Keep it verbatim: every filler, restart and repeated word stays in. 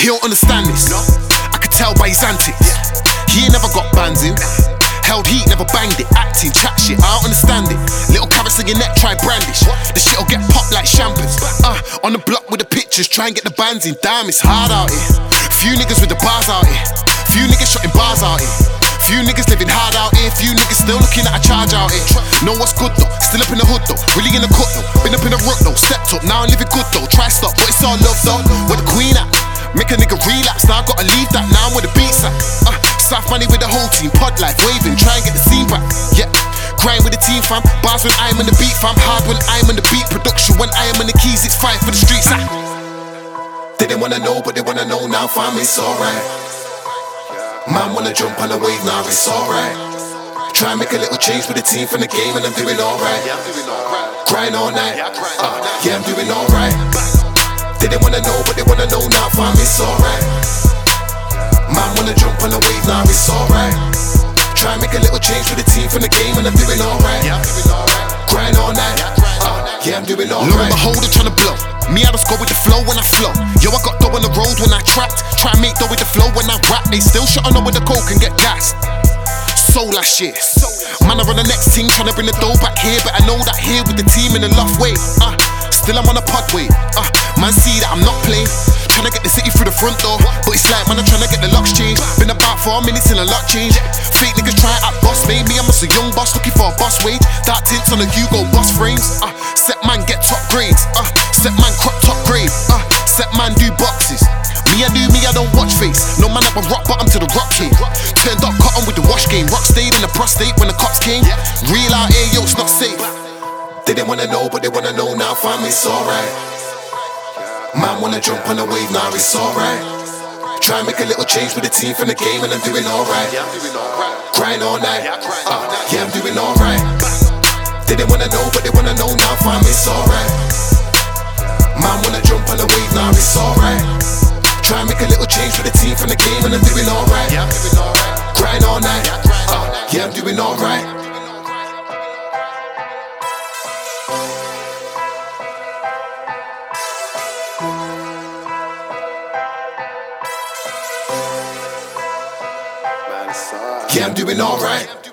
He don't understand this. I could tell by his antics. He ain't never got bands in. Held heat, never banged it. Acting, chat shit, I don't understand it. Little carrots in your neck, try brandish. The shit'll get popped like champers. Uh, on the block with the pictures, try and get the bands in. Damn, it's hard out here. Few niggas with the bars out here. Few niggas shotting bars out here. Few niggas living hard out here. Few niggas still looking at a charge out here. Know what's good though, still up in the hood though. Really in the cut though, been up in the rook though. Stepped up, now I'm living good though. Try stop, but it's all love though. Where the queen at? Make a nigga relapse, now I gotta leave that. Now I'm where the beats at. Uh, South money with the whole team, pod life, waving, try and get the scene back. Yeah, grind with the team fam. Bars when I'm on the beat fam. Hard when I'm on the beat. Production when I am on the keys, it's fight for the streets. Ah. They didn't wanna know, but they wanna know now, fam, it's alright. Man wanna jump on the wave, now it's alright. Try and make a little change with the team from the game, and I'm doing alright. Grind all night, uh, yeah, I'm doing alright. They didn't wanna know, but they wanna know now, fam, it's alright. Man wanna jump on the wave, now it's alright. Try and make a little change with the team from the game, and I'm doing alright. Grind all night, uh, yeah, I'm doing alright. Lo and behold, I'm tryna blow. Me, I just go with the flow when I flow. Yo, I got dough on the road when I trapped. Try and make dough with the flow when I rap. They still shutting up with the coke and get gassed. So last year, man, I run the next team, tryna bring the dough back here. But I know that here with the team in the loft way. Uh, still I'm on a pod way. Uh, man, see that I'm not playing. Tryna get the city through the front door, but it's like, man, I'm tryna get the locks changed. Been about four minutes in a lot change. Fake niggas try at boss, maybe I'm just a young boss looking for a boss wage. Dark tints on the Hugo boss frames. Uh, set man get top grades. Uh, set man crop top grade. Uh, set man do boxes. Me, I do me, I don't watch face. No man up a rock bottom to the rock king. Turned up cotton with the wash game. Rock stayed in the prostate when the cops came. Real out here, yo, it's not safe. They didn't wanna know, but they wanna know now, fam, it's alright. Man wanna jump on the wave, now it's alright. Try and make a little change with the team from the game, and I'm doing alright. Grind all night, uh, yeah, I'm doing alright. They didn't wanna know, but they wanna know now, fam, it's alright. Man wanna jump on the wave, now it's alright. Try and make a little change with the team from the game, and I'm doing alright. Grind all night, uh, yeah, I'm doing alright. Yeah, I'm doing alright.